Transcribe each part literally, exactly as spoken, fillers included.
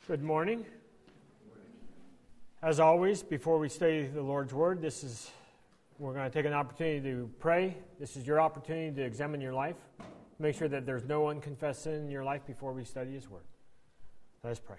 Good morning. As always, before we study the Lord's Word, this is we're going to take an opportunity to pray. This is your opportunity to examine your life. Make sure that there's no unconfessed sin in your life before we study His Word. Let us pray.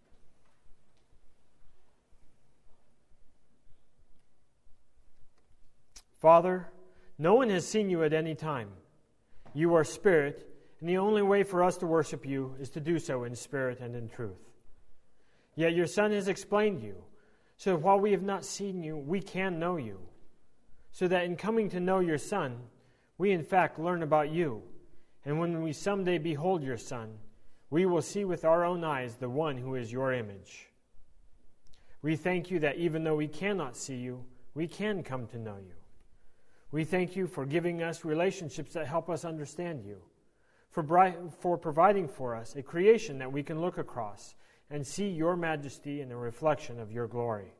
Father, no one has seen you at any time. You are Spirit, and the only way for us to worship you is to do so in spirit and in truth. Yet your Son has explained you, so that while we have not seen you, we can know you. So that in coming to know your Son, we in fact learn about you. And when we someday behold your Son, we will see with our own eyes the one who is your image. We thank you that even though we cannot see you, we can come to know you. We thank you for giving us relationships that help us understand you, for, bri- for providing for us a creation that we can look across and see your majesty and the reflection of your glory.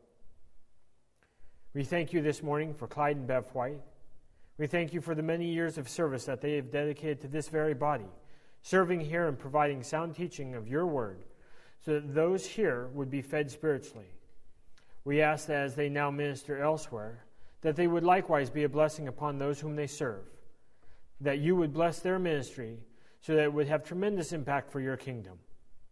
We thank you this morning for Clyde and Bev White. We thank you for the many years of service that they have dedicated to this very body, serving here and providing sound teaching of your word, so that those here would be fed spiritually. We ask that as they now minister elsewhere, that they would likewise be a blessing upon those whom they serve, that you would bless their ministry so that it would have tremendous impact for your kingdom.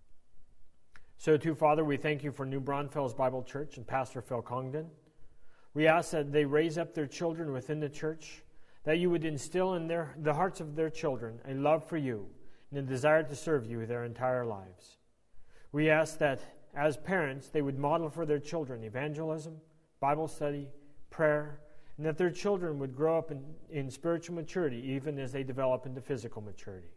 So too, Father, we thank you for New Braunfels Bible Church and Pastor Phil Congdon. We ask that they raise up their children within the church, that you would instill in their, the hearts of their children a love for you and a desire to serve you their entire lives. We ask that as parents, they would model for their children evangelism, Bible study, prayer, and that their children would grow up in, in spiritual maturity even as they develop into physical maturity.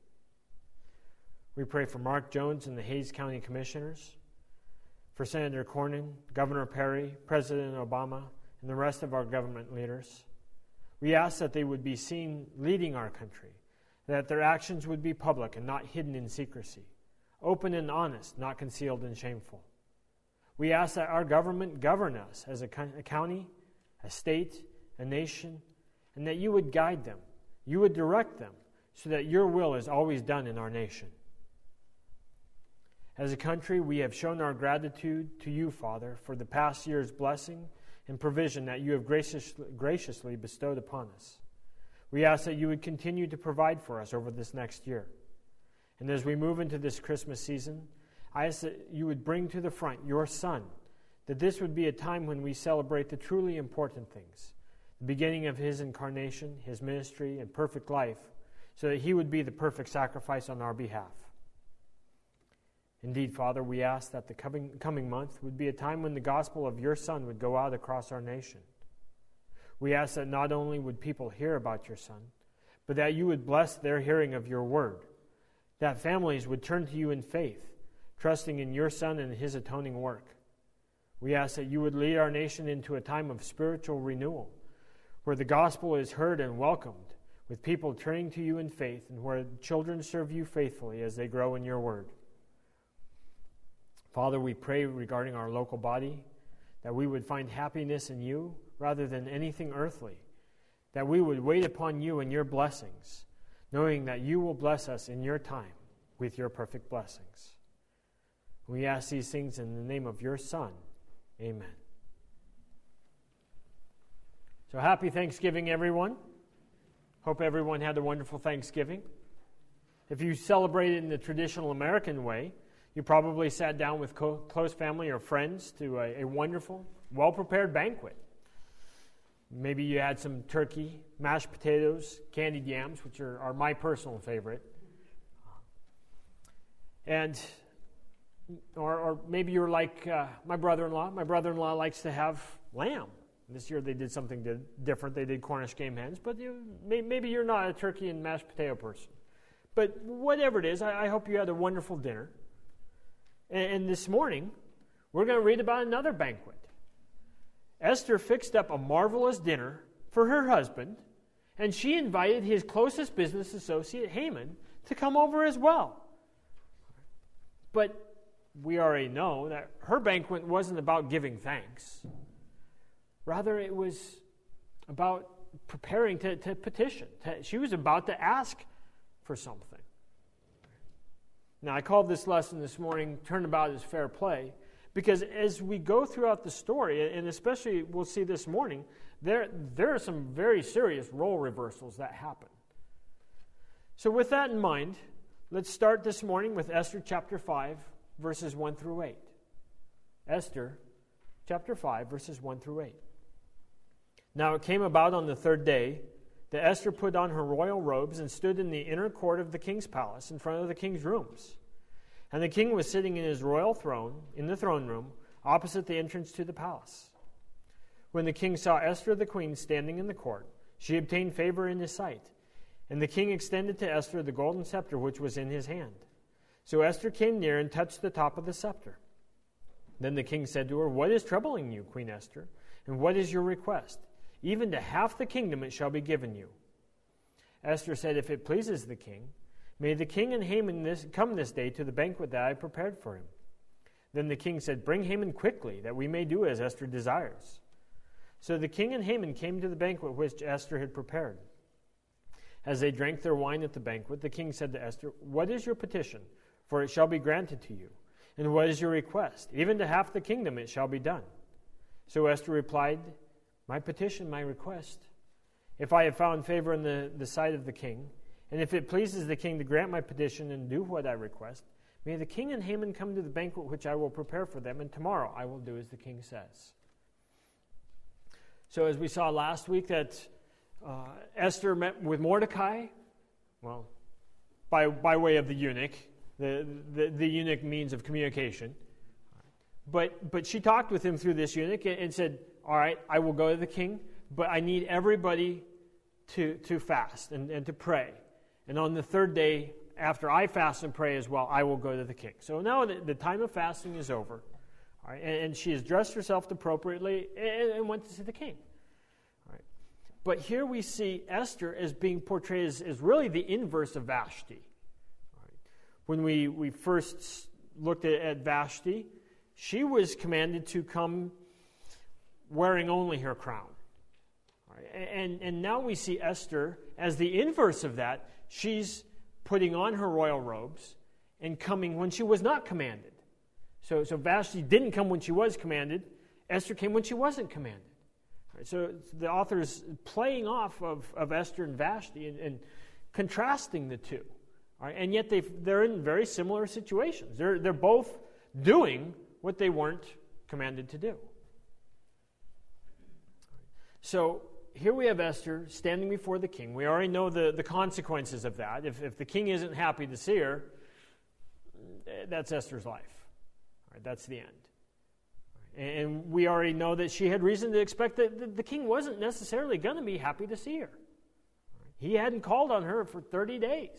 We pray for Mark Jones and the Hays County Commissioners, for Senator Cornyn, Governor Perry, President Obama, and the rest of our government leaders. We ask that they would be seen leading our country, that their actions would be public and not hidden in secrecy, open and honest, not concealed and shameful. We ask that our government govern us as a, co- a county, a state, a nation, and that you would guide them, you would direct them, so that your will is always done in our nation. As a country, we have shown our gratitude to you, Father, for the past year's blessing and provision that you have graciously, graciously bestowed upon us. We ask that you would continue to provide for us over this next year. And as we move into this Christmas season, I ask that you would bring to the front your Son, that this would be a time when we celebrate the truly important things, the beginning of his incarnation, his ministry, and perfect life, so that he would be the perfect sacrifice on our behalf. Indeed, Father, we ask that the coming, coming month would be a time when the gospel of your Son would go out across our nation. We ask that not only would people hear about your Son, but that you would bless their hearing of your word, that families would turn to you in faith, trusting in your Son and his atoning work. We ask that you would lead our nation into a time of spiritual renewal, where the gospel is heard and welcomed, with people turning to you in faith, and where children serve you faithfully as they grow in your word. Father, we pray regarding our local body, that we would find happiness in you rather than anything earthly, that we would wait upon you and your blessings, knowing that you will bless us in your time with your perfect blessings. We ask these things in the name of your Son. Amen. So happy Thanksgiving, everyone. Hope everyone had a wonderful Thanksgiving. If you celebrate it in the traditional American way, you probably sat down with co- close family or friends to a, a wonderful, well-prepared banquet. Maybe you had some turkey, mashed potatoes, candied yams, which are, are my personal favorite. And, or, or maybe you're like uh, my brother-in-law. My brother-in-law likes to have lamb. This year they did something did different. They did Cornish game hens. But you, may, maybe you're not a turkey and mashed potato person. But whatever it is, I, I hope you had a wonderful dinner. And this morning, we're going to read about another banquet. Esther fixed up a marvelous dinner for her husband, and she invited his closest business associate, Haman, to come over as well. But we already know that her banquet wasn't about giving thanks. Rather, it was about preparing to, to petition. To, she was about to ask for something. Now, I called this lesson this morning, Turnabout is Fair Play, because as we go throughout the story, and especially we'll see this morning, there, there are some very serious role reversals that happen. So with that in mind, let's start this morning with Esther chapter five, verses one through eight. Esther chapter five, verses one through eight. Now it came about on the third day that Esther put on her royal robes and stood in the inner court of the king's palace in front of the king's rooms. And the king was sitting in his royal throne in the throne room opposite the entrance to the palace. When the king saw Esther the queen standing in the court, she obtained favor in his sight. And the king extended to Esther the golden scepter which was in his hand. So Esther came near and touched the top of the scepter. Then the king said to her, "What is troubling you, Queen Esther? And what is your request? Even to half the kingdom it shall be given you." Esther said, "If it pleases the king, may the king and Haman this, come this day to the banquet that I prepared for him." Then the king said, "Bring Haman quickly, that we may do as Esther desires." So the king and Haman came to the banquet which Esther had prepared. As they drank their wine at the banquet, the king said to Esther, "What is your petition? For it shall be granted to you. And what is your request? Even to half the kingdom it shall be done." So Esther replied, "My petition, my request. If I have found favor in the, the sight of the king, and if it pleases the king to grant my petition and do what I request, may the king and Haman come to the banquet which I will prepare for them, and tomorrow I will do as the king says." So as we saw last week that uh, Esther met with Mordecai, well, by, by way of the eunuch, the, the, the eunuch means of communication. But, but she talked with him through this eunuch and, and said, "All right, I will go to the king, but I need everybody to, to fast and, and to pray. And on the third day, after I fast and pray as well, I will go to the king." So now the, the time of fasting is over. All right, and, and she has dressed herself appropriately and, and went to see the king. All right. But here we see Esther as being portrayed as, as really the inverse of Vashti. All right. When we, we first looked at, at Vashti, she was commanded to come wearing only her crown. All right. And, and now we see Esther as the inverse of that. She's putting on her royal robes and coming when she was not commanded. So, so Vashti didn't come when she was commanded. Esther came when she wasn't commanded. All right, so the author is playing off of, of Esther and Vashti and, and contrasting the two. All right, and yet they they're in very similar situations. They're, they're both doing what they weren't commanded to do. So here we have Esther standing before the king. We already know the, the consequences of that. If, if the king isn't happy to see her, that's Esther's life. All right, that's the end. And we already know that she had reason to expect that the king wasn't necessarily going to be happy to see her. He hadn't called on her for thirty days.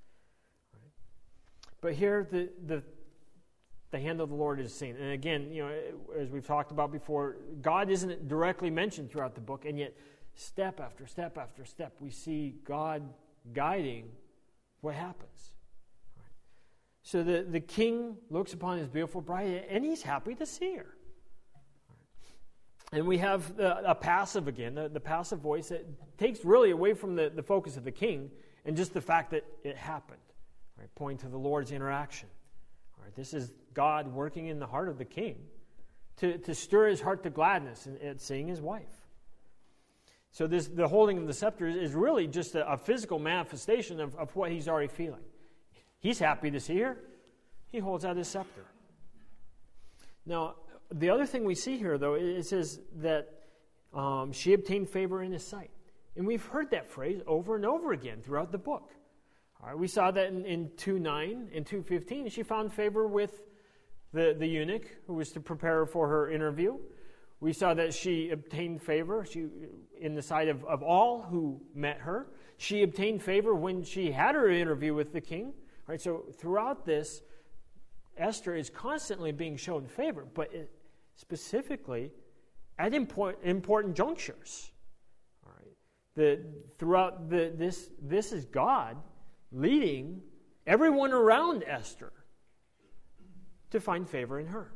But here the, the, the hand of the Lord is seen. And again, you know, as we've talked about before, God isn't directly mentioned throughout the book, and yet step after step after step, we see God guiding what happens. Right. So the, the king looks upon his beautiful bride, and he's happy to see her. Right. And we have the, a passive again, the, the passive voice that takes really away from the, the focus of the king and just the fact that it happened, right, pointing to the Lord's interaction. All right, this is God working in the heart of the king to, to stir his heart to gladness at seeing his wife. So this, the holding of the scepter is really just a, a physical manifestation of, of what he's already feeling. He's happy to see her. He holds out his scepter. Now, the other thing we see here, though, it says that um, she obtained favor in his sight. And we've heard that phrase over and over again throughout the book. All right, we saw that in, in two nine and two fifteen. She found favor with the, the eunuch who was to prepare her for her interview. We saw that she obtained favor she, in the sight of, of all who met her. She obtained favor when she had her interview with the king. All right, so throughout this, Esther is constantly being shown favor, but it, specifically at important, important junctures. All right, the, throughout the, this, this is God leading everyone around Esther to find favor in her.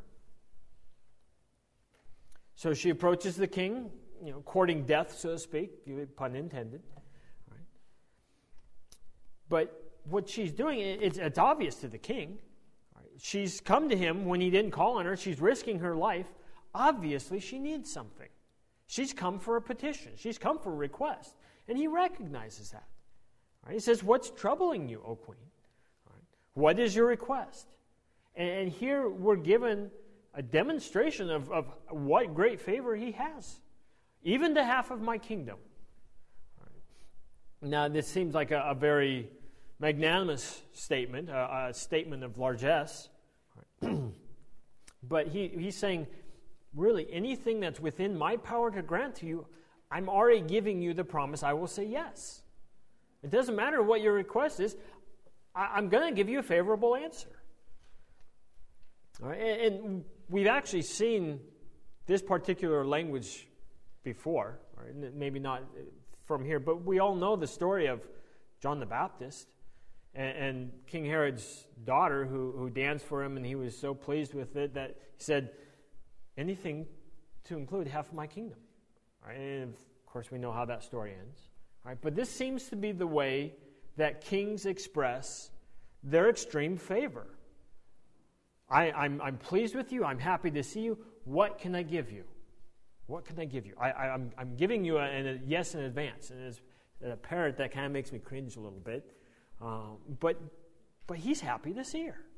So she approaches the king, you know, courting death, so to speak, pun intended. Right? But what she's doing, it's, it's obvious to the king. She's come to him when he didn't call on her. She's risking her life. Obviously, she needs something. She's come for a petition. She's come for a request. And he recognizes that. Right? He says, what's troubling you, O queen? Right? What is your request? And, and here we're given a demonstration of, of what great favor he has. Even to half of my kingdom. Right? Now, this seems like a, a very magnanimous statement, a, a statement of largesse. Right? But he, he's saying, really, anything that's within my power to grant to you, I'm already giving you the promise I will say yes. It doesn't matter what your request is. I, I'm going to give you a favorable answer. All right? and, and we've actually seen this particular language before. Right? Maybe not from here, but we all know the story of John the Baptist and, and King Herod's daughter who, who danced for him, and he was so pleased with it that he said, anything to include half of my kingdom. Right? And of course, we know how that story ends. Right? But this seems to be the way that kings express their extreme favor. I, I'm, I'm pleased with you. I'm happy to see you. What can I give you? What can I give you? I, I, I'm, I'm giving you a, a yes in advance. And as a parent, that kind of makes me cringe a little bit. Um, but, but he's happy to see her.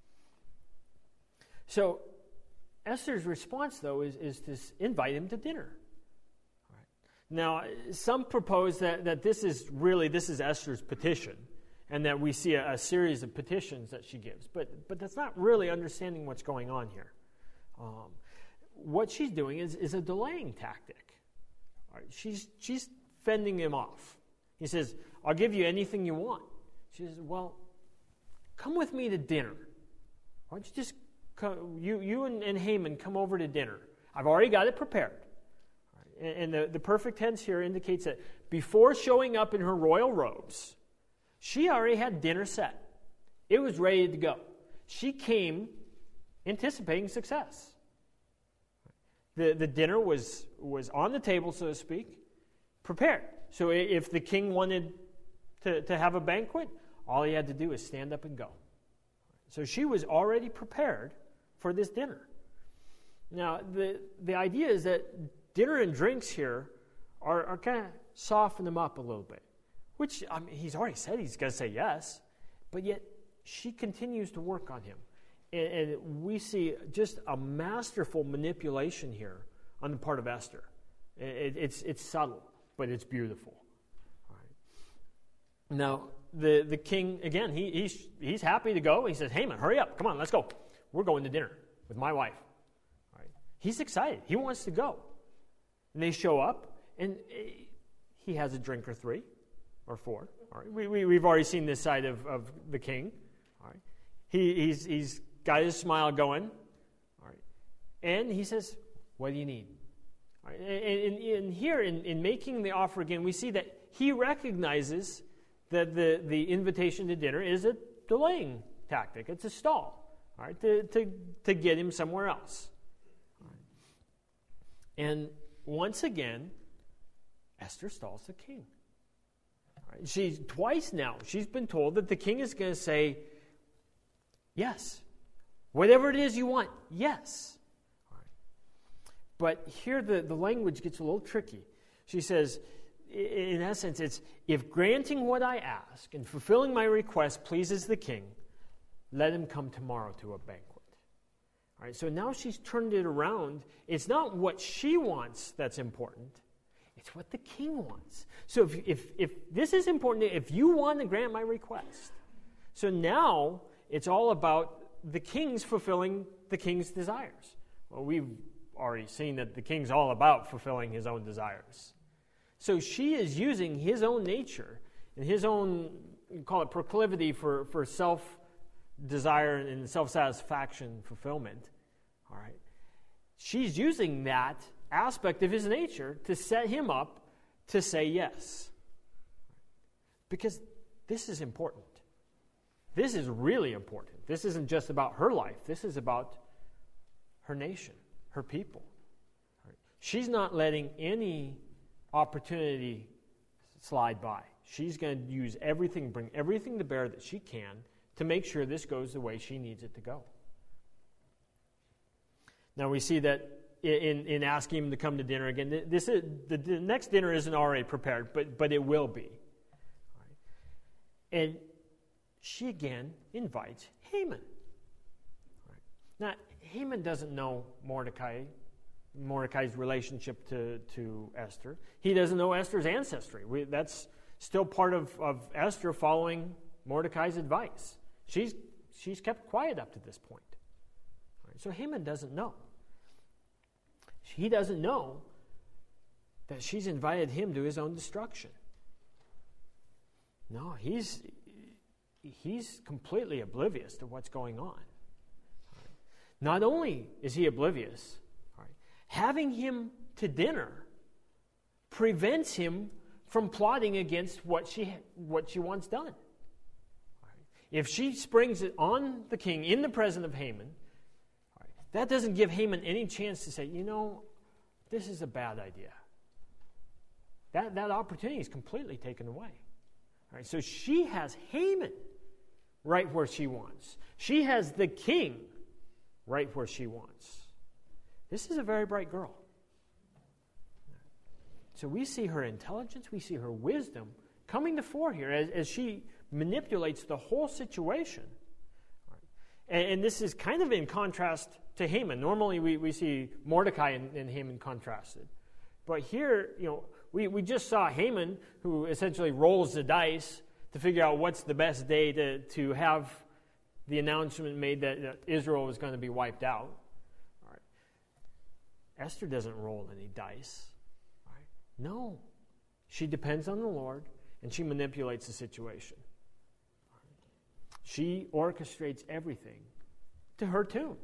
So Esther's response, though, is, is to invite him to dinner. All right. Now, some propose that, that this is really, this is Esther's petition, and that we see a, a series of petitions that she gives. But, but that's not really understanding what's going on here. Um, what she's doing is, is a delaying tactic. All right. She's, she's fending him off. He says, I'll give you anything you want. She says, well, come with me to dinner. Why don't you just Come, you you and, and Haman come over to dinner. I've already got it prepared. Right. And, and the, the perfect tense here indicates that before showing up in her royal robes, she already had dinner set. It was ready to go. She came anticipating success. The, the dinner was, was on the table, so to speak, prepared. So if the king wanted to, to have a banquet, all he had to do is stand up and go. So she was already prepared for this dinner. Now, the, the idea is that dinner and drinks here are, are kind of soften him up a little bit, which I mean, he's already said he's going to say yes, but yet she continues to work on him. And, and we see just a masterful manipulation here on the part of Esther. It, it's, it's subtle, but it's beautiful. All right. Now, the, the king, again, he, he's, he's happy to go. He says, Haman, hurry up. Come on, let's go. We're going to dinner with my wife. All right. He's excited. He wants to go. And they show up, and he has a drink or three or four. All right. We, we, we've already seen this side of, of the king. All right. He, he's, he's got his smile going. All right. And he says, what do you need? All right. And, and, and here, in, in making the offer again, we see that he recognizes that the, the invitation to dinner is a delaying tactic. It's a stall. All right, to, to, to get him somewhere else. All right. And once again, Esther stalls the king. All right. She's twice now, she's been told that the king is going to say, yes. Whatever it is you want, yes. All right. But here the, the language gets a little tricky. She says, in essence, it's, if granting what I ask and fulfilling my request pleases the king, let him come tomorrow to a banquet. All right, so now she's turned it around. It's not what she wants that's important. It's what the king wants. So if, if, if this is important, if you want to grant my request. So now it's all about the king's fulfilling the king's desires. Well, we've already seen that the king's all about fulfilling his own desires. So she is using his own nature and his own, you call it proclivity for, for self desire and self-satisfaction fulfillment. All right. She's using that aspect of his nature to set him up to say yes. Because this is important. This is really important. This isn't just about her life. This is about her nation, her people. All right. She's not letting any opportunity slide by. she's going to use everything, bring everything to bear that she can to make sure this goes the way she needs it to go. Now we see that in, in asking him to come to dinner again, this is, the, the next dinner isn't already prepared, but, but it will be. Right? And she again invites Haman. Right? Now, Haman doesn't know Mordecai, Mordecai's relationship to, to Esther. He doesn't know Esther's ancestry. We, that's still part of, of Esther following Mordecai's advice. She's, she's kept quiet up to this point. Right? So Haman doesn't know. He doesn't know that she's invited him to his own destruction. No, he's he's completely oblivious to what's going on. Right? Not only is he oblivious, right, having him to dinner prevents him from plotting against what she what she wants done. Right? If she springs it on the king in the presence of Haman, that doesn't give Haman any chance to say, you know, this is a bad idea. That, that opportunity is completely taken away. All right, so she has Haman right where she wants. She has the king right where she wants. This is a very bright girl. So we see her intelligence, we see her wisdom coming to fore here as, as she manipulates the whole situation. All right. And, and this is kind of in contrast to Haman. Normally we, we see Mordecai and, and Haman contrasted. But here, you know, we, we just saw Haman, who essentially rolls the dice to figure out what's the best day to, to have the announcement made that, that Israel was going to be wiped out. All right. Esther doesn't roll any dice. All right. No. She depends on the Lord, and she manipulates the situation. All right. She orchestrates everything to her tune.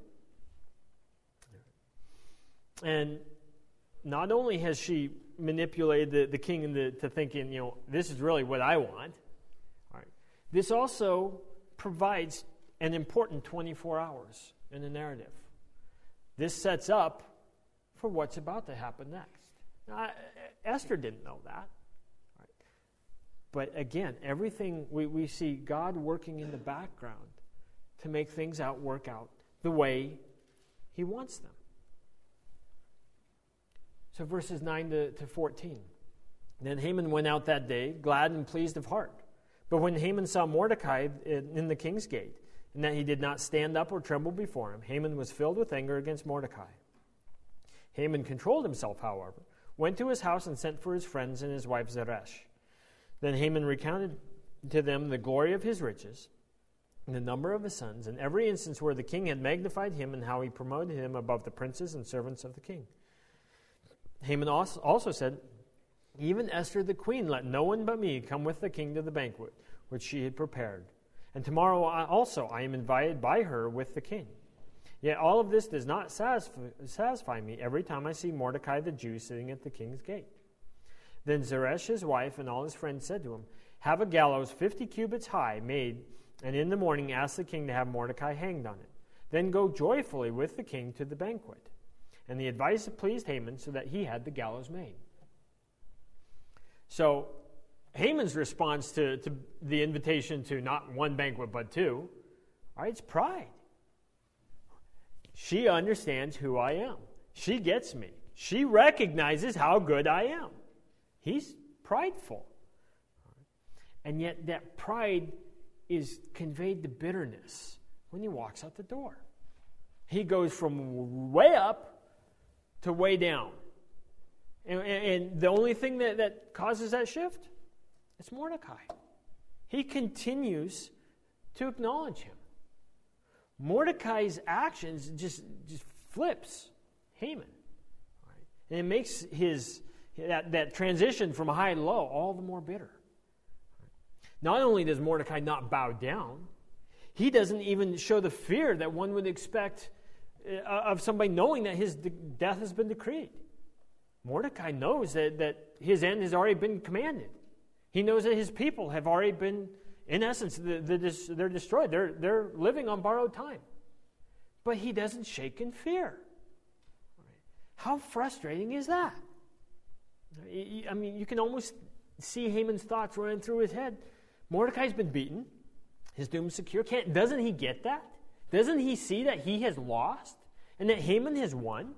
And not only has she manipulated the, the king into to thinking, you know, this is really what I want. All right. This also provides an important twenty-four hours in the narrative. This sets up for what's about to happen next. Now, I, Esther didn't know that. Right. But again, everything, we, we see God working in the background to make things out work out the way he wants them. So verses nine to, to fourteen. Then Haman went out that day, glad and pleased of heart. But when Haman saw Mordecai in, in the king's gate, and that he did not stand up or tremble before him, Haman was filled with anger against Mordecai. Haman controlled himself, however, went to his house and sent for his friends and his wife Zeresh. Then Haman recounted to them the glory of his riches, and the number of his sons, and every instance where the king had magnified him, and how he promoted him above the princes and servants of the king. Haman also said, even Esther the queen, let no one but me come with the king to the banquet, which she had prepared. And tomorrow also I am invited by her with the king. Yet all of this does not satisfy, satisfy me every time I see Mordecai the Jew sitting at the king's gate. Then Zeresh his wife and all his friends said to him, have a gallows fifty cubits high made, and in the morning ask the king to have Mordecai hanged on it. Then go joyfully with the king to the banquet. And the advice pleased Haman, so that he had the gallows made. So Haman's response to, to the invitation to not one banquet but two, all right, it's pride. She understands who I am. She gets me. She recognizes how good I am. He's prideful. And yet that pride is conveyed to bitterness when he walks out the door. He goes from way up to way down. And, and the only thing that, that causes that shift is Mordecai. He continues to acknowledge him. Mordecai's actions just, just flips Haman. Right? And it makes his that, that transition from high to low all the more bitter. Not only does Mordecai not bow down, he doesn't even show the fear that one would expect of somebody knowing that his de- death has been decreed. Mordecai knows that, that his end has already been commanded. He knows that his people have already been, in essence, the, the, they're destroyed. They're, they're living on borrowed time. But he doesn't shake in fear. How frustrating is that? I mean, you can almost see Haman's thoughts running through his head. Mordecai's been beaten. His doom's secure. Can't, doesn't he get that? Doesn't he see that he has lost and that Haman has won?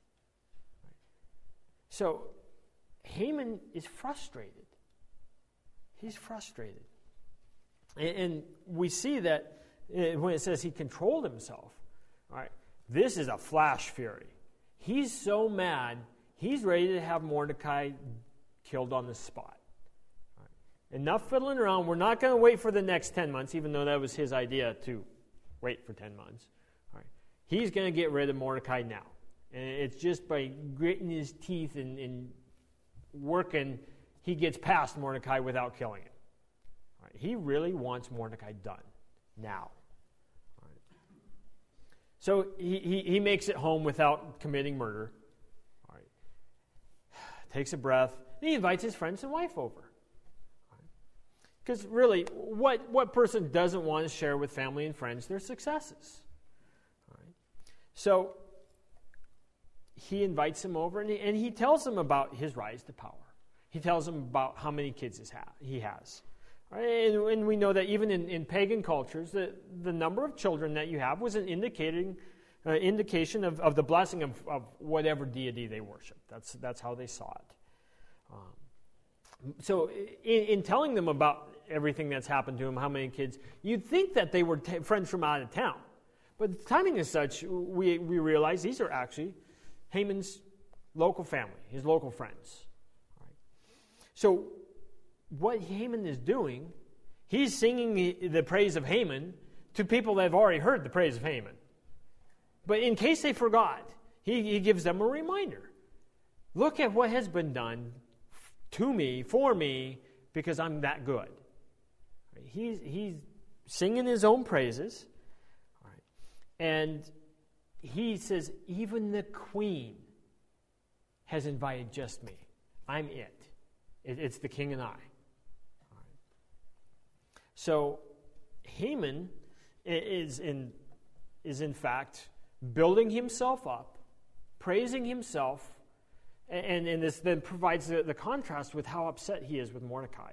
So Haman is frustrated. He's frustrated. And, and we see that when it says he controlled himself, all right, this is a flash fury. He's so mad, he's ready to have Mordecai killed on the spot. Enough fiddling around. We're not going to wait for the next ten months, even though that was his idea to wait for ten months. All right. He's going to get rid of Mordecai now. And it's just by gritting his teeth and, and working, he gets past Mordecai without killing him. All right. He really wants Mordecai done now. All right. So he, he, he makes it home without committing murder. All right. Takes a breath. And he invites his friends and wife over. Because really, what, what person doesn't want to share with family and friends their successes? All right. So he invites them over, and he, and he tells them about his rise to power. He tells them about how many kids his ha- he has. All right. And, and we know that even in, in pagan cultures, the, the number of children that you have was an indicating uh, indication of, of the blessing of, of whatever deity they worship. That's, that's how they saw it. Um, so in, in telling them about everything that's happened to him, how many kids, you'd think that they were t- friends from out of town. But the timing is such, we, we realize these are actually Haman's local family, his local friends. All right. So what Haman is doing, he's singing the praise of Haman to people that have already heard the praise of Haman. But in case they forgot, he, he gives them a reminder. Look at what has been done to me, for me, because I'm that good. He's, he's singing his own praises. All right. And he says, even the queen has invited just me. I'm it. it it's the king and I. All right. So Haman is in, is in fact building himself up, praising himself, and, and this then provides the, the contrast with how upset he is with Mordecai.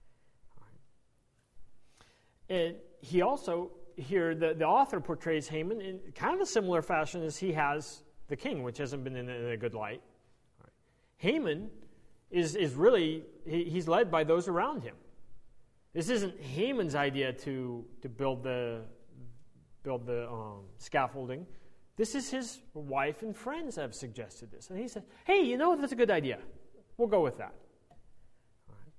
And he also, here, the, the author portrays Haman in kind of a similar fashion as he has the king, which hasn't been in a, in a good light. Right. Haman is, is really, he, he's led by those around him. This isn't Haman's idea to, to build the, build the um, scaffolding. This is his wife and friends that have suggested this. And he said, hey, you know, that's a good idea. We'll go with that. All right.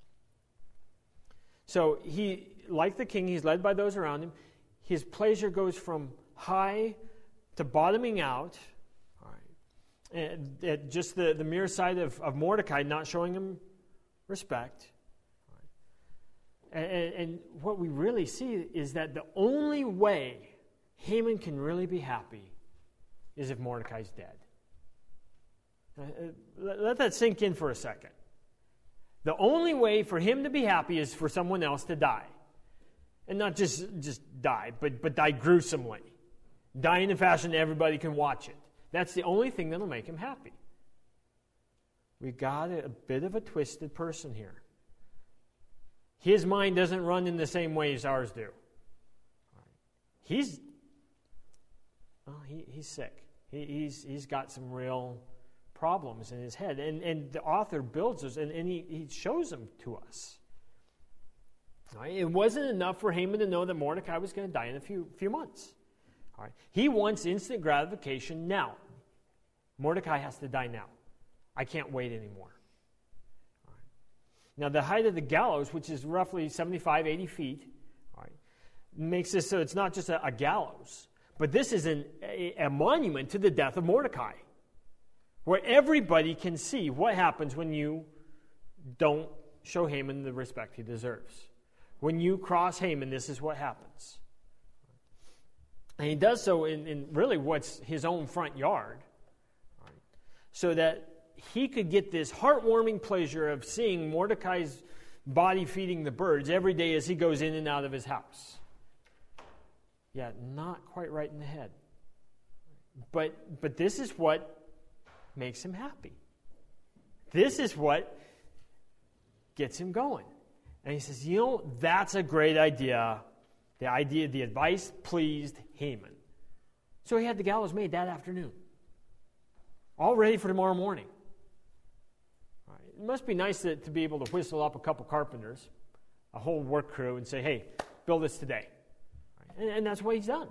So he... Like the king, he's led by those around him. His pleasure goes from high to bottoming out. All right. And, and just the, the mere sight of, of Mordecai not showing him respect. All right. And, and what we really see is that the only way Haman can really be happy is if Mordecai's dead. Uh, let that sink in for a second. The only way for him to be happy is for someone else to die. And not just, just die, but, but die gruesomely. Die in a fashion that everybody can watch it. That's the only thing that will make him happy. We got a, a bit of a twisted person here. His mind doesn't run in the same way as ours do. He's, well, he, he's sick. He, he's, he's got some real problems in his head. And, and the author builds us, and, and he, he shows them to us. All right? It wasn't enough for Haman to know that Mordecai was going to die in a few, few months. All right? He wants instant gratification now. Mordecai has to die now. I can't wait anymore. All right? Now, the height of the gallows, which is roughly seventy-five, eighty feet, all right, makes this so it's not just a, a gallows, but this is an, a, a monument to the death of Mordecai, where everybody can see what happens when you don't show Haman the respect he deserves. When you cross Haman, this is what happens. And he does so in, in really what's his own front yard, right, so that he could get this heartwarming pleasure of seeing Mordecai's body feeding the birds every day as he goes in and out of his house. Yeah, not quite right in the head. But, but this is what makes him happy. This is what gets him going. And he says, you know, that's a great idea. The idea, the advice pleased Haman. So he had the gallows made that afternoon. All ready for tomorrow morning. All right. It must be nice to, to be able to whistle up a couple carpenters, a whole work crew, and say, hey, build this today. All right. And, and that's what he's done.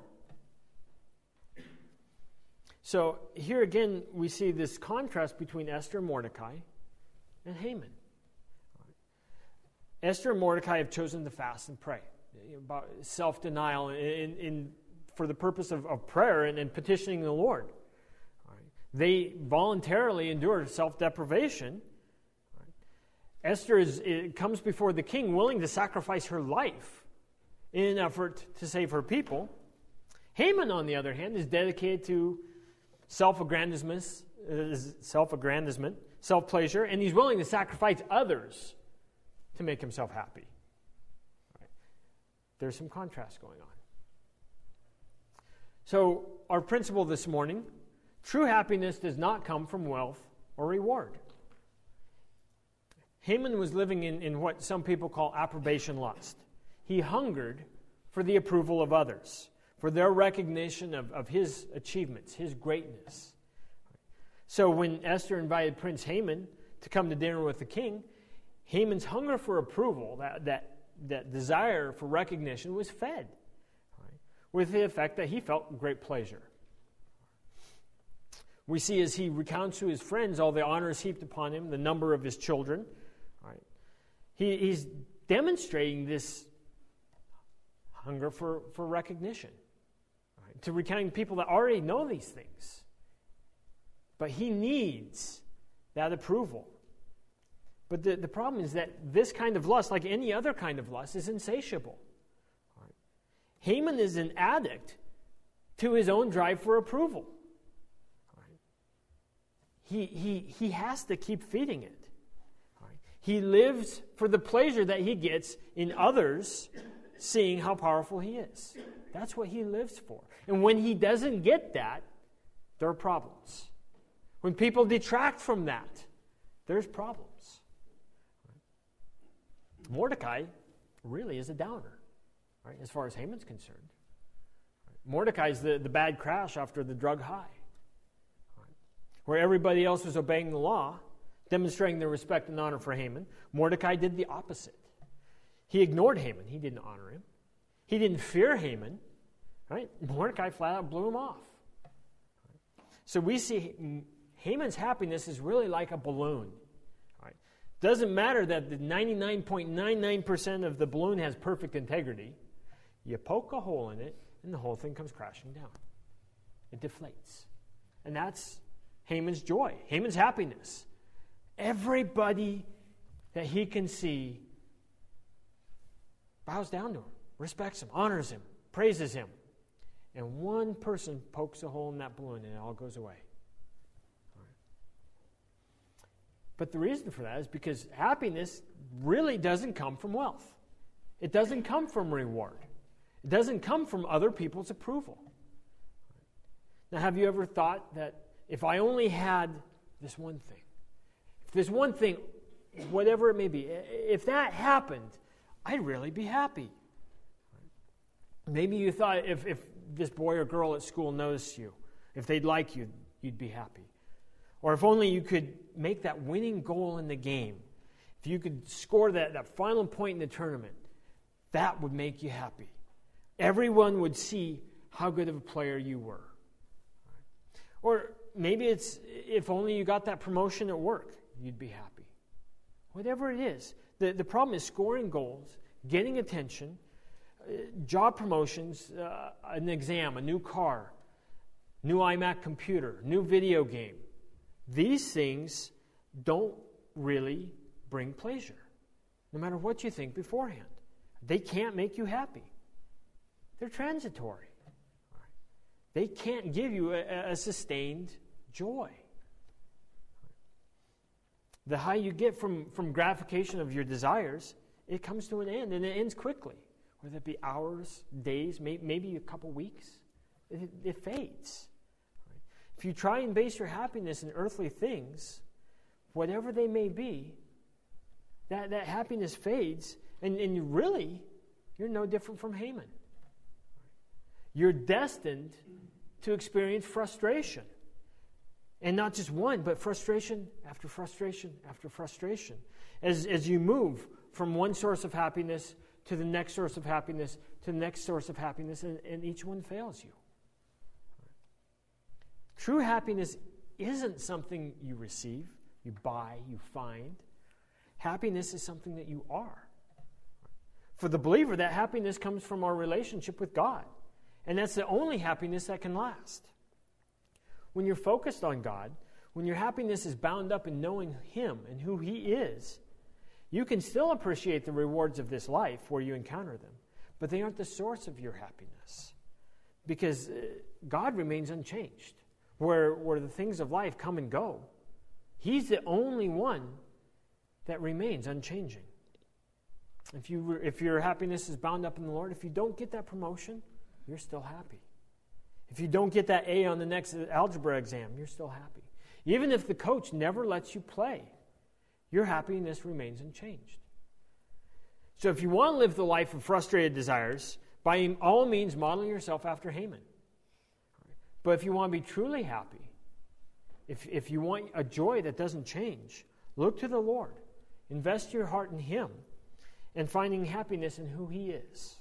So here again, we see this contrast between Esther and Mordecai and Haman. Esther and Mordecai have chosen to fast and pray about self-denial in, in, for the purpose of, of prayer and, and petitioning the Lord. Right. They voluntarily endure self-deprivation. Right. Esther is, it comes before the king willing to sacrifice her life in an effort to save her people. Haman, on the other hand, is dedicated to self-aggrandizement, uh, self-aggrandizement, self-pleasure, and he's willing to sacrifice others to make himself happy. Right. There's some contrast going on. So, our principle this morning, true happiness does not come from wealth or reward. Haman was living in, in what some people call approbation lust. He hungered for the approval of others, for their recognition of, of his achievements, his greatness. So when Esther invited Prince Haman to come to dinner with the king, Haman's hunger for approval, that, that, that desire for recognition, was fed, right, with the effect that he felt great pleasure. We see as he recounts to his friends all the honors heaped upon him, the number of his children, right, he, he's demonstrating this hunger for, for recognition, right, to recounting people that already know these things. But he needs that approval. But the, the problem is that this kind of lust, like any other kind of lust, is insatiable. Right. Haman is an addict to his own drive for approval. Right. He, he, he has to keep feeding it. Right. He lives for the pleasure that he gets in others seeing how powerful he is. That's what he lives for. And when he doesn't get that, there are problems. When people detract from that, there's problems. Mordecai really is a downer, right, as far as Haman's concerned. Right. Mordecai's the, the bad crash after the drug high, right, where everybody else was obeying the law, demonstrating their respect and honor for Haman. Mordecai did the opposite. He ignored Haman. He didn't honor him. He didn't fear Haman. Right? Mordecai flat out blew him off. Right. So we see Haman's happiness is really like a balloon. Doesn't matter that the ninety-nine point nine nine percent of the balloon has perfect integrity. You poke a hole in it, and the whole thing comes crashing down. It deflates. And that's Haman's joy, Haman's happiness. Everybody that he can see bows down to him, respects him, honors him, praises him. And one person pokes a hole in that balloon, and it all goes away. But the reason for that is because happiness really doesn't come from wealth. It doesn't come from reward. It doesn't come from other people's approval. Now, have you ever thought that if I only had this one thing, if this one thing, whatever it may be, if that happened, I'd really be happy. Maybe you thought if, if this boy or girl at school noticed you, if they'd like you, you'd be happy. Or if only you could make that winning goal in the game, if you could score that, that final point in the tournament, that would make you happy. Everyone would see how good of a player you were. Or maybe it's if only you got that promotion at work, you'd be happy. Whatever it is, the, the problem is scoring goals, getting attention, uh, job promotions, uh, an exam, a new car, new iMac computer, new video game. These things don't really bring pleasure, no matter what you think beforehand. They can't make you happy. They're transitory. They can't give you a, a sustained joy. The high you get from, from gratification of your desires, it comes to an end, and it ends quickly. Whether it be hours, days, may, maybe a couple weeks, it, it fades. If you try and base your happiness in earthly things, whatever they may be, that, that happiness fades, and, and you really, you're no different from Haman. You're destined to experience frustration. And not just one, but frustration after frustration after frustration. As, as you move from one source of happiness to the next source of happiness to the next source of happiness, and, and each one fails you. True happiness isn't something you receive, you buy, you find. Happiness is something that you are. For the believer, that happiness comes from our relationship with God. And that's the only happiness that can last. When you're focused on God, when your happiness is bound up in knowing Him and who He is, you can still appreciate the rewards of this life where you encounter them, but they aren't the source of your happiness, because God remains unchanged. Where, where the things of life come and go, He's the only one that remains unchanging. If you if your happiness is bound up in the Lord, if you don't get that promotion, you're still happy. If you don't get that A on the next algebra exam, you're still happy. Even if the coach never lets you play, your happiness remains unchanged. So if you want to live the life of frustrated desires, by all means model yourself after Haman. But if you want to be truly happy, if, if you want a joy that doesn't change, look to the Lord. Invest your heart in Him and finding happiness in who He is.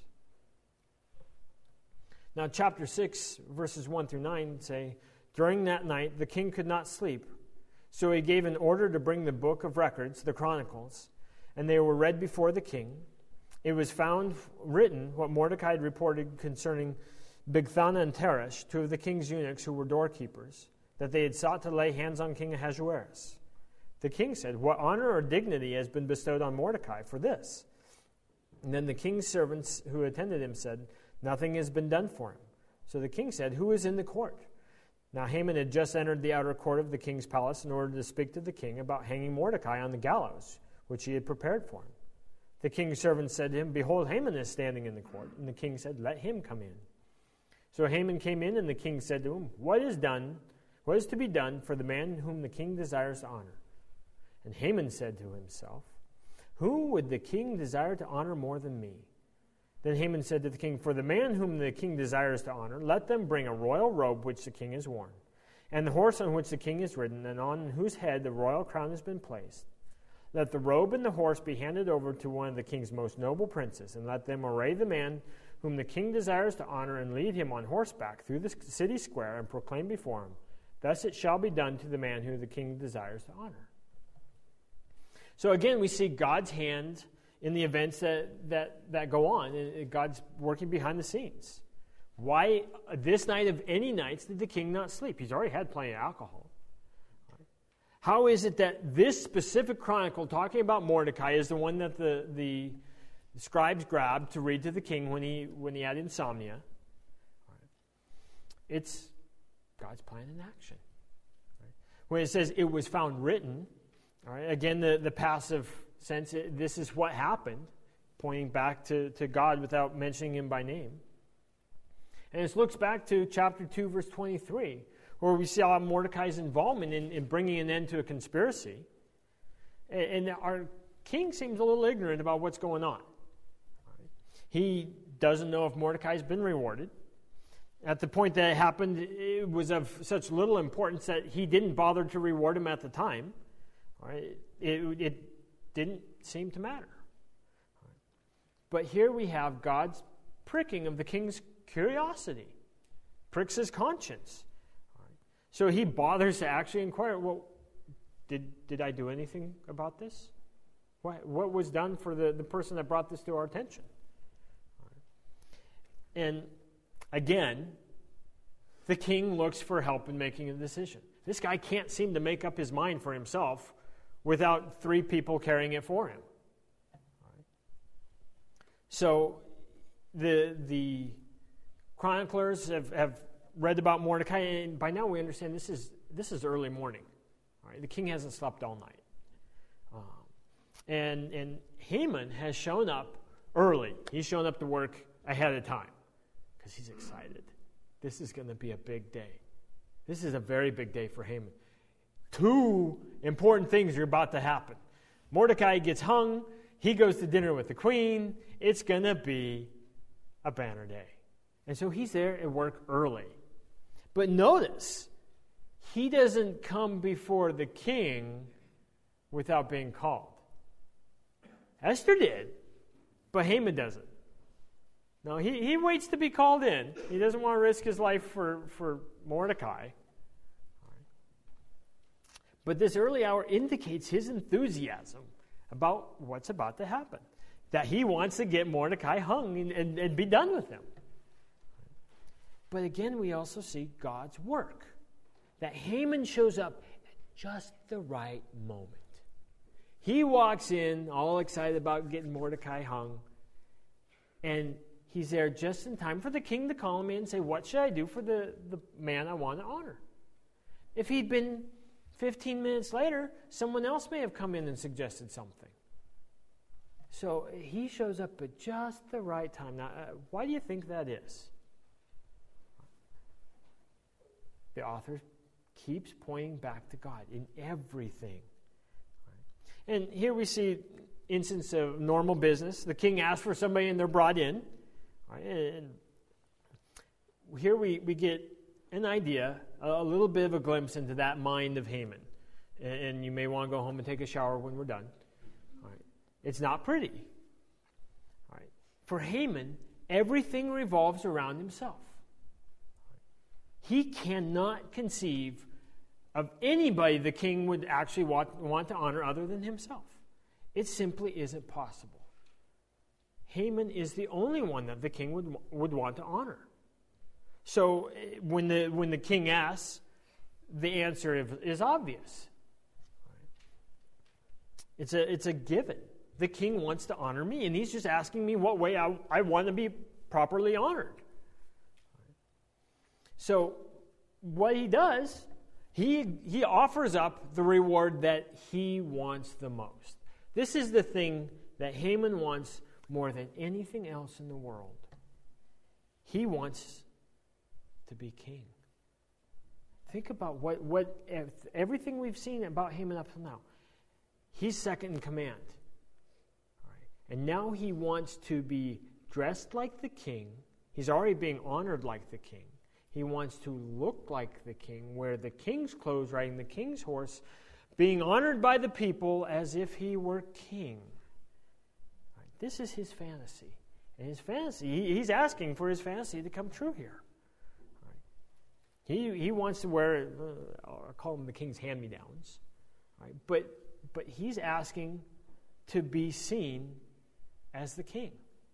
Now, chapter six, verses one through nine say, "During that night the king could not sleep, so he gave an order to bring the book of records, the Chronicles, and they were read before the king. It was found written what Mordecai had reported concerning Bigthana and Teresh, two of the king's eunuchs who were doorkeepers, that they had sought to lay hands on King Ahasuerus. The king said, 'What honor or dignity has been bestowed on Mordecai for this?' And then the king's servants who attended him said, 'Nothing has been done for him.' So the king said, 'Who is in the court?' Now Haman had just entered the outer court of the king's palace in order to speak to the king about hanging Mordecai on the gallows, which he had prepared for him. The king's servants said to him, 'Behold, Haman is standing in the court.' And the king said, 'Let him come in.' So Haman came in, and the king said to him, 'What is done? What is to be done for the man whom the king desires to honor?' And Haman said to himself, 'Who would the king desire to honor more than me?' Then Haman said to the king, 'For the man whom the king desires to honor, let them bring a royal robe which the king has worn, and the horse on which the king is ridden, and on whose head the royal crown has been placed. Let the robe and the horse be handed over to one of the king's most noble princes, and let them array the man whom the king desires to honor, and lead him on horseback through the city square, and proclaim before him, thus it shall be done to the man who the king desires to honor.'" So again, we see God's hand in the events that, that, that go on. God's working behind the scenes. Why, this night of any nights, did the king not sleep? He's already had plenty of alcohol. How is it that this specific chronicle talking about Mordecai is the one that the, the scribes grabbed to read to the king when he, when he had insomnia? It's God's plan in action. When it says it was found written, all right, again, the, the passive sense, it, this is what happened, pointing back to, to God without mentioning Him by name. And this looks back to chapter two, verse twenty-three, where we see how Mordecai's involvement in, in bringing an end to a conspiracy. And, and our king seems a little ignorant about what's going on. He doesn't know if Mordecai's been rewarded. At the point that it happened, it was of such little importance that he didn't bother to reward him at the time. All right? It, it didn't seem to matter. But here we have God's pricking of the king's curiosity, pricks his conscience. So he bothers to actually inquire, well, did did I do anything about this? What, what was done for the, the person that brought this to our attention? And again, the king looks for help in making a decision. This guy can't seem to make up his mind for himself without three people carrying it for him. So the the chroniclers have, have read about Mordecai, and by now we understand this is this is early morning. All right? The king hasn't slept all night. Um, and, and Haman has shown up early. He's shown up to work ahead of time because he's excited. This is going to be a big day. This is a very big day for Haman. Two important things are about to happen. Mordecai gets hung. He goes to dinner with the queen. It's going to be a banner day. And so he's there at work early. But notice, he doesn't come before the king without being called. Esther did, but Haman doesn't. No, he, he waits to be called in. He doesn't want to risk his life for, for Mordecai. But this early hour indicates his enthusiasm about what's about to happen. That he wants to get Mordecai hung and, and, and be done with him. But again, we also see God's work. That Haman shows up at just the right moment. He walks in all excited about getting Mordecai hung. And he's there just in time for the king to call him in and say, what should I do for the, the man I want to honor? If he'd been fifteen minutes later, someone else may have come in and suggested something. So he shows up at just the right time. Now, uh, why do you think that is? The author keeps pointing back to God in everything. And here we see instance of normal business. The king asks for somebody and they're brought in. Right? And here we, we get an idea, a little bit of a glimpse into that mind of Haman. And, and you may want to go home and take a shower when we're done. Right? It's not pretty. Right? For Haman, everything revolves around himself. He cannot conceive of anybody the king would actually want, want to honor other than himself. It simply isn't possible. Haman is the only one that the king would, would want to honor. So when the, when the king asks, the answer is obvious. It's a, it's a given. The king wants to honor me, and he's just asking me what way I, I want to be properly honored. So what he does, he, he offers up the reward that he wants the most. This is the thing that Haman wants more than anything else in the world. He wants to be king. Think about what, what everything we've seen about Haman up till now. He's second in command. All right. And now he wants to be dressed like the king. He's already being honored like the king. He wants to look like the king, wear the king's clothes, riding the king's horse, being honored by the people as if he were king. Right. This is his fantasy. And his fantasy, he, he's asking for his fantasy to come true here. Right. He, he wants to wear, uh, I'll call them the king's hand-me-downs. Right. But, but he's asking to be seen as the king.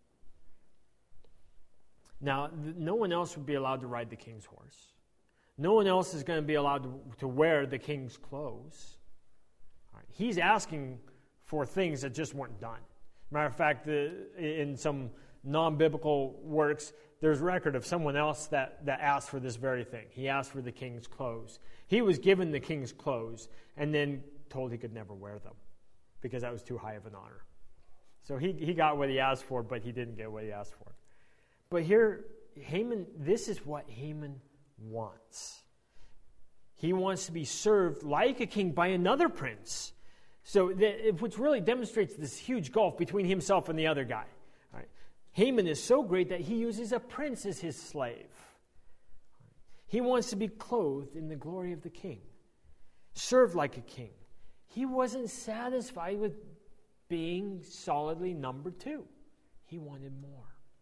Now, th- no one else would be allowed to ride the king's horse. No one else is going to be allowed to, to wear the king's clothes. All right. He's asking for things that just weren't done. Matter of fact, the, in some non-biblical works, there's record of someone else that, that asked for this very thing. He asked for the king's clothes. He was given the king's clothes and then told he could never wear them because that was too high of an honor. So he, he got what he asked for, but he didn't get what he asked for. But here, Haman, this is what Haman wants. He wants to be served like a king by another prince. So, that, which really demonstrates this huge gulf between himself and the other guy. All right. Haman is so great that he uses a prince as his slave. He wants to be clothed in the glory of the king, served like a king. He wasn't satisfied with being solidly number two. He wanted more.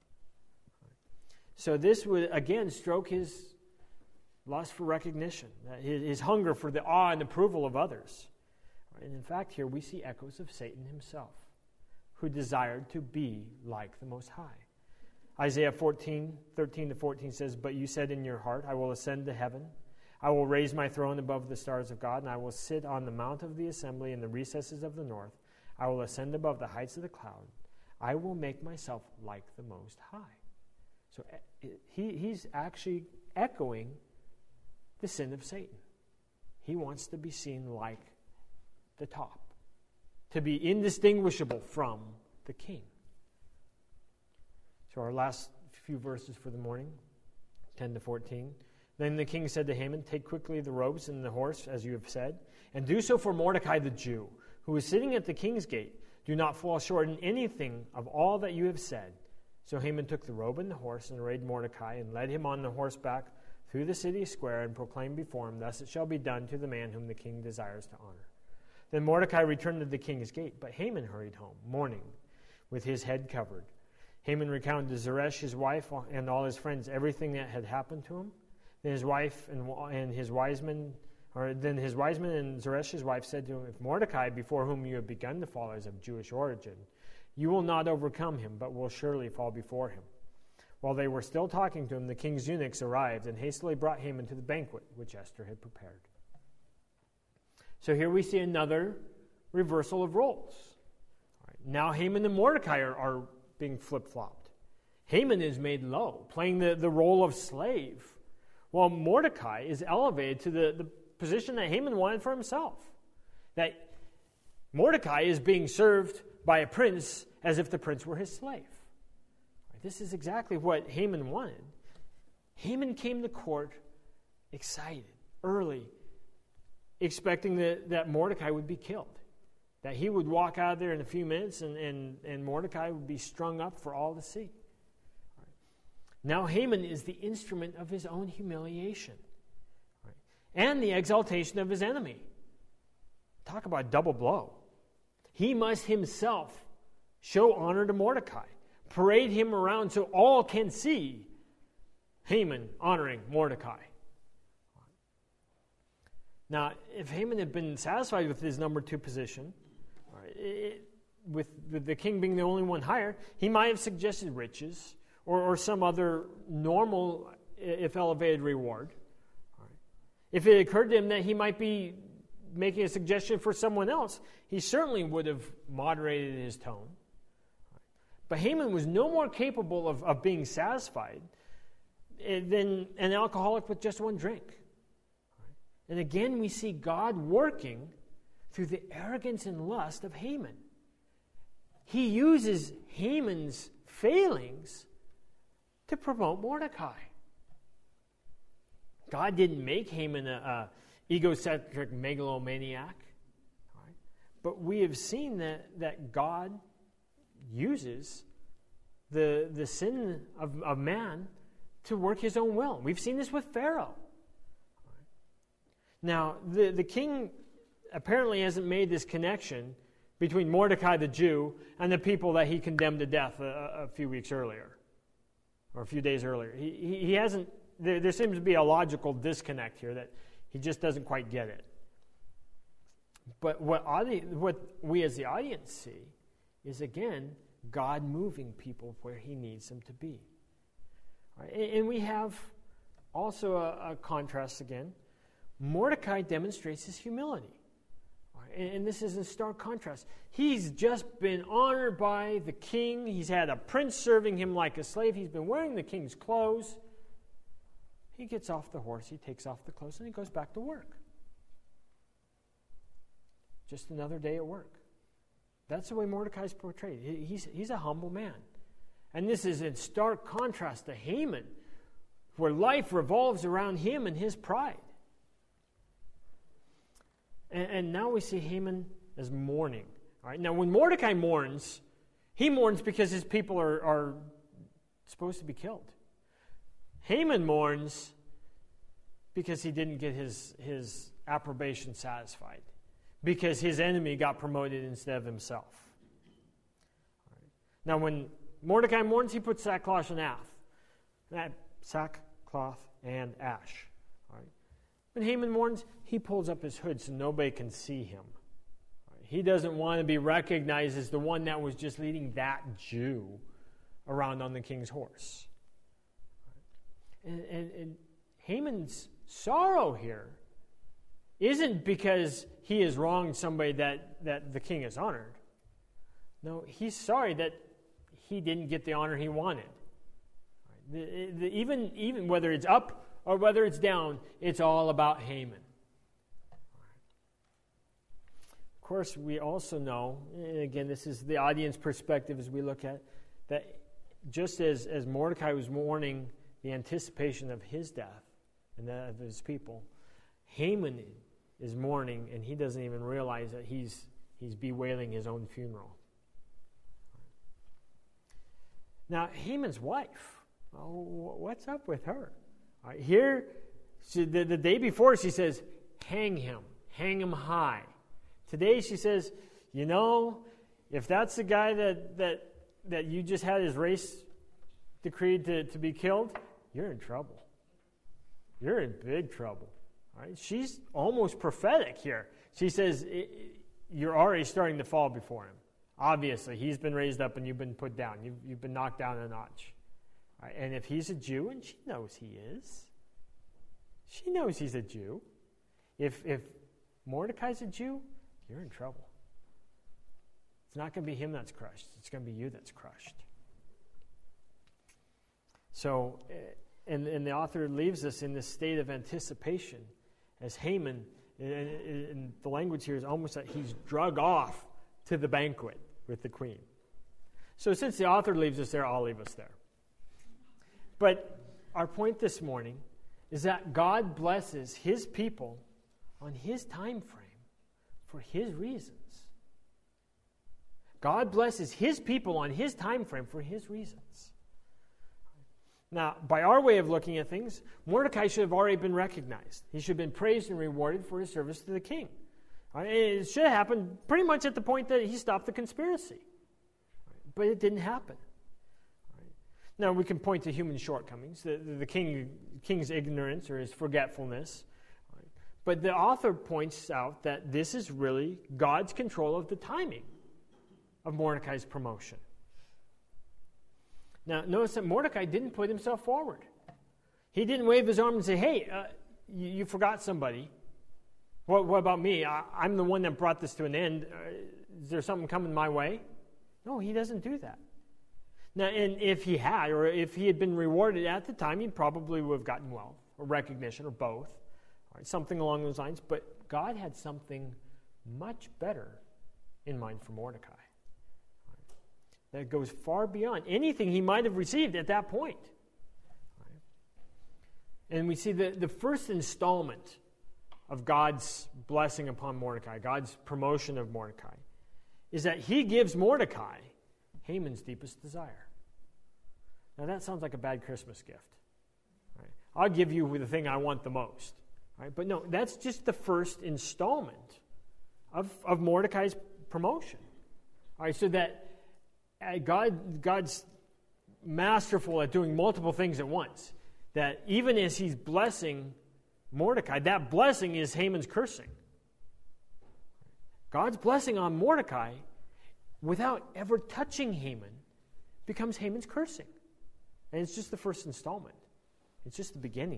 So this would, again, stroke his lust for recognition, his hunger for the awe and approval of others. And in fact, here we see echoes of Satan himself, who desired to be like the Most High. Isaiah fourteen, thirteen to fourteen says, "But you said in your heart, I will ascend to heaven. I will raise my throne above the stars of God, and I will sit on the mount of the assembly in the recesses of the north. I will ascend above the heights of the cloud. I will make myself like the Most High." So he, he's actually echoing the sin of Satan. He wants to be seen like the top, to be indistinguishable from the king. So our last few verses for the morning, ten to fourteen. Then the king said to Haman, "Take quickly the robes and the horse, as you have said, and do so for Mordecai the Jew, who is sitting at the king's gate, do not fall short in anything of all that you have said. So Haman took the robe and the horse and arrayed Mordecai and led him on the horseback through the city square and proclaimed before him, thus it shall be done to the man whom the king desires to honor. Then Mordecai returned to the king's gate, but Haman hurried home, mourning, with his head covered. Haman recounted to Zeresh, his wife, and all his friends everything that had happened to him. Then his wife and, and his wise men, or then his wise men and Zeresh, his wife, said to him, if Mordecai, before whom you have begun to fall, is of Jewish origin, you will not overcome him, but will surely fall before him. While they were still talking to him, the king's eunuchs arrived and hastily brought Haman to the banquet which Esther had prepared. So here we see another reversal of roles. All right, now Haman and Mordecai are, are being flip-flopped. Haman is made low, playing the, the role of slave, while Mordecai is elevated to the, the position that Haman wanted for himself. That Mordecai is being served by a prince as if the prince were his slave. This is exactly what Haman wanted. Haman came to court excited, early, expecting that, that Mordecai would be killed. That he would walk out of there in a few minutes and, and, and Mordecai would be strung up for all to see. Right. Now Haman is the instrument of his own humiliation. Right. And the exaltation of his enemy. Talk about double blow. He must himself show honor to Mordecai. Parade him around so all can see Haman honoring Mordecai. Now, if Haman had been satisfied with his number two position, it, with the king being the only one hired, he might have suggested riches or, or some other normal, if elevated, reward. If it occurred to him that he might be making a suggestion for someone else, he certainly would have moderated his tone. But Haman was no more capable of, of being satisfied than an alcoholic with just one drink. And again, we see God working through the arrogance and lust of Haman. He uses Haman's failings to promote Mordecai. God didn't make Haman a, a egocentric megalomaniac. Right? But we have seen that, that God uses the, the sin of, of man to work his own will. We've seen this with Pharaoh. Right? Now, the, the king apparently hasn't made this connection between Mordecai the Jew and the people that he condemned to death a, a few weeks earlier, or a few days earlier. He, he, he hasn't, there, there seems to be a logical disconnect here that he just doesn't quite get it. But what, audi- what we as the audience see is, again, God moving people where he needs them to be. Right? And, and we have also a, a contrast again. Mordecai demonstrates his humility. Right? And, and this is in stark contrast. He's just been honored by the king. He's had a prince serving him like a slave. He's been wearing the king's clothes. He gets off the horse, he takes off the clothes, and he goes back to work. Just another day at work. That's the way Mordecai is portrayed. He's, he's a humble man. And this is in stark contrast to Haman, where life revolves around him and his pride. And, and now we see Haman as mourning. All right? Now, when Mordecai mourns, he mourns because his people are, are supposed to be killed. Haman mourns because he didn't get his, his approbation satisfied, because his enemy got promoted instead of himself. Right. Now, when Mordecai mourns, he puts sackcloth and ash. Sackcloth and ash. Right. When Haman mourns, he pulls up his hood so nobody can see him. Right. He doesn't want to be recognized as the one that was just leading that Jew around on the king's horse. And, and, and Haman's sorrow here isn't because he has wronged somebody that, that the king has honored. No, he's sorry that he didn't get the honor he wanted. The, the, even, even whether it's up or whether it's down, it's all about Haman. Of course, we also know, and again, this is the audience perspective as we look at, that just as, as Mordecai was mourning the anticipation of his death and that of his people, Haman is mourning, and he doesn't even realize that he's He's bewailing his own funeral. Now, Haman's wife, oh, what's up with her? All right, here, she, the, the day before, she says, hang him, hang him high. Today, she says, you know, if that's the guy that that, that you just had his race decreed to, to be killed, you're in trouble. You're in big trouble. All right? She's almost prophetic here. She says, you're already starting to fall before him. Obviously, he's been raised up and you've been put down. You've, you've been knocked down a notch. All right? And if he's a Jew, and she knows he is, she knows he's a Jew. If, if Mordecai's a Jew, you're in trouble. It's not going to be him that's crushed. It's going to be you that's crushed. So, and, and the author leaves us in this state of anticipation as Haman, and, and the language here is almost that he's drug off to the banquet with the queen. So since the author leaves us there, I'll leave us there. But our point this morning is that God blesses his people on his time frame for his reasons. God blesses his people on his time frame for his reasons. Now, by our way of looking at things, Mordecai should have already been recognized. He should have been praised and rewarded for his service to the king. It should have happened pretty much at the point that he stopped the conspiracy. But it didn't happen. Now, we can point to human shortcomings, the, the king, king's ignorance or his forgetfulness. But the author points out that this is really God's control of the timing of Mordecai's promotion. Now, notice that Mordecai didn't put himself forward. He didn't wave his arm and say, hey, uh, you, you forgot somebody. What, what about me? I, I'm the one that brought this to an end. Uh, is there something coming my way? No, he doesn't do that. Now, and if he had, or if he had been rewarded at the time, he probably would have gotten wealth or recognition or both. All right, something along those lines. But God had something much better in mind for Mordecai. That goes far beyond anything he might have received at that point. And we see the, the first installment of God's blessing upon Mordecai, God's promotion of Mordecai, is that he gives Mordecai Haman's deepest desire. Now that sounds like a bad Christmas gift. Right? I'll give you the thing I want the most. Right? But no, that's just the first installment of, of Mordecai's promotion. All right, so that God, God's masterful at doing multiple things at once. That even as he's blessing Mordecai, that blessing is Haman's cursing. God's blessing on Mordecai, without ever touching Haman, becomes Haman's cursing. And it's just the first installment. It's just the beginning.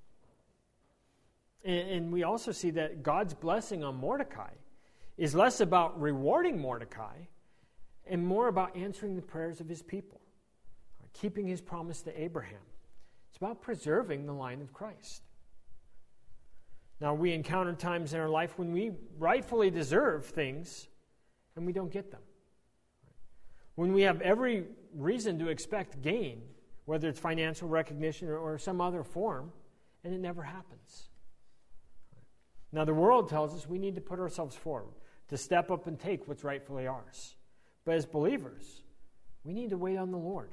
And, and we also see that God's blessing on Mordecai is less about rewarding Mordecai and more about answering the prayers of his people, keeping his promise to Abraham. It's about preserving the line of Christ. Now, we encounter times in our life when we rightfully deserve things and we don't get them. When we have every reason to expect gain, whether it's financial recognition or, or some other form, and it never happens. Now, the world tells us we need to put ourselves forward, to step up and take what's rightfully ours. But as believers, we need to wait on the Lord.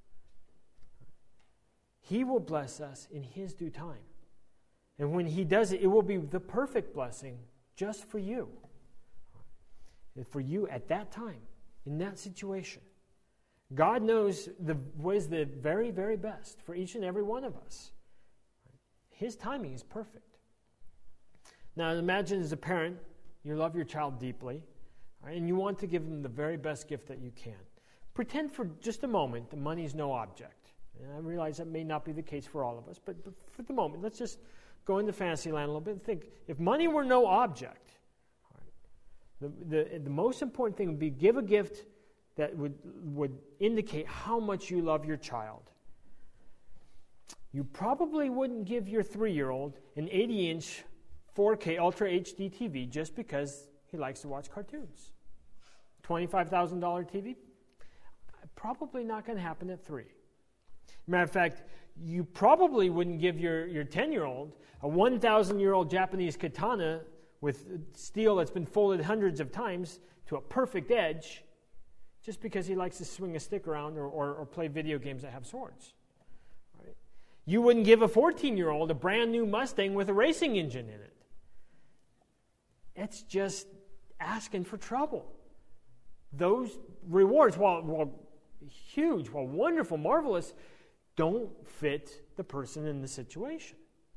He will bless us in his due time. And when he does it, it will be the perfect blessing just for you. And for you at that time, in that situation. God knows the, what is the very, very best for each and every one of us. His timing is perfect. Now imagine as a parent, you love your child deeply, right, and you want to give them the very best gift that you can. Pretend for just a moment that money is no object. And I realize that may not be the case for all of us, but, but for the moment, let's just go into fantasy land a little bit and think, if money were no object, right, the, the, the most important thing would be give a gift that would, would indicate how much you love your child. You probably wouldn't give your three-year-old an eighty-inch four K Ultra H D T V just because he likes to watch cartoons. twenty-five thousand dollars T V? Probably not going to happen at three. Matter of fact, you probably wouldn't give your, your ten-year-old a one thousand year old Japanese katana with steel that's been folded hundreds of times to a perfect edge just because he likes to swing a stick around or, or, or play video games that have swords. Right? You wouldn't give a fourteen-year-old a brand new Mustang with a racing engine in it. It's just asking for trouble. Those rewards, while, while huge, while wonderful, marvelous, don't fit the person in the situation.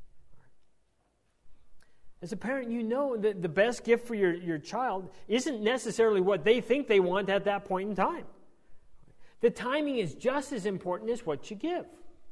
As a parent, you know that the best gift for your, your child isn't necessarily what they think they want at that point in time. The timing is just as important as what you give.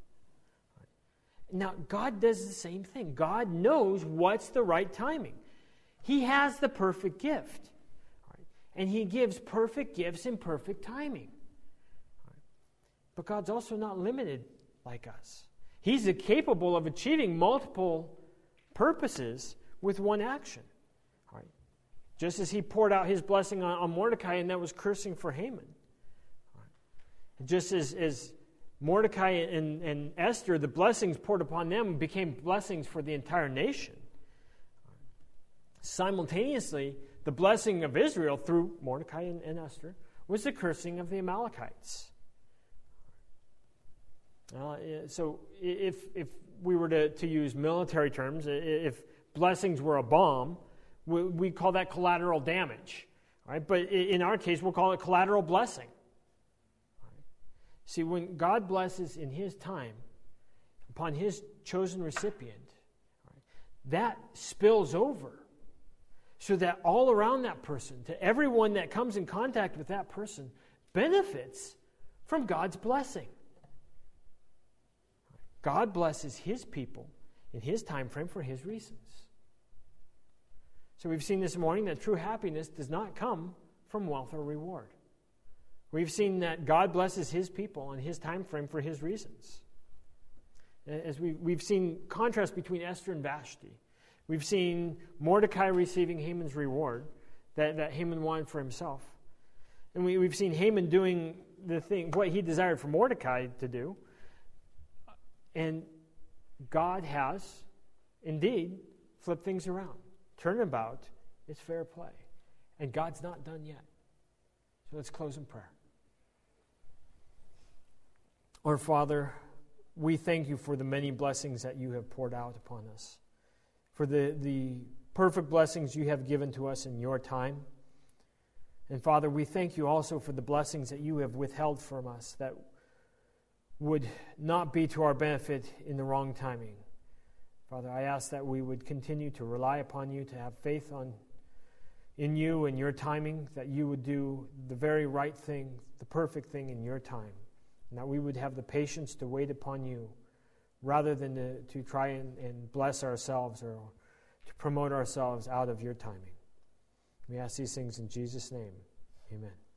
Now, God does the same thing. God knows what's the right timing. He has the perfect gift. And He gives perfect gifts in perfect timing. But God's also not limited like us. He's capable of achieving multiple purposes with one action. All right. Just as He poured out His blessing on, on Mordecai, and that was cursing for Haman. All right. Just as, as Mordecai and, and Esther, the blessings poured upon them became blessings for the entire nation. All right. Simultaneously, the blessing of Israel through Mordecai and, and Esther was the cursing of the Amalekites. Uh, so if if we were to, to use military terms, if blessings were a bomb, we, we call that collateral damage. Right? But in our case, we'll call it collateral blessing. Right? See, when God blesses in His time upon His chosen recipient, right, that spills over so that all around that person, to everyone that comes in contact with that person, benefits from God's blessing. God blesses His people in His time frame for His reasons. So we've seen this morning that true happiness does not come from wealth or reward. We've seen that God blesses His people in His time frame for His reasons. As we, we've seen contrast between Esther and Vashti. We've seen Mordecai receiving Haman's reward that, that Haman wanted for himself. And we, we've seen Haman doing the thing, what he desired for Mordecai to do. And God has, indeed, flipped things around. Turnabout is fair play. And God's not done yet. So let's close in prayer. Our Father, we thank You for the many blessings that You have poured out upon us. For the, the perfect blessings You have given to us in Your time. And Father, we thank You also for the blessings that You have withheld from us that would not be to our benefit in the wrong timing. Father, I ask that we would continue to rely upon You, to have faith on in You and Your timing, that You would do the very right thing, the perfect thing in Your time, and that we would have the patience to wait upon You rather than to, to try and, and bless ourselves or to promote ourselves out of Your timing. We ask these things in Jesus' name. Amen.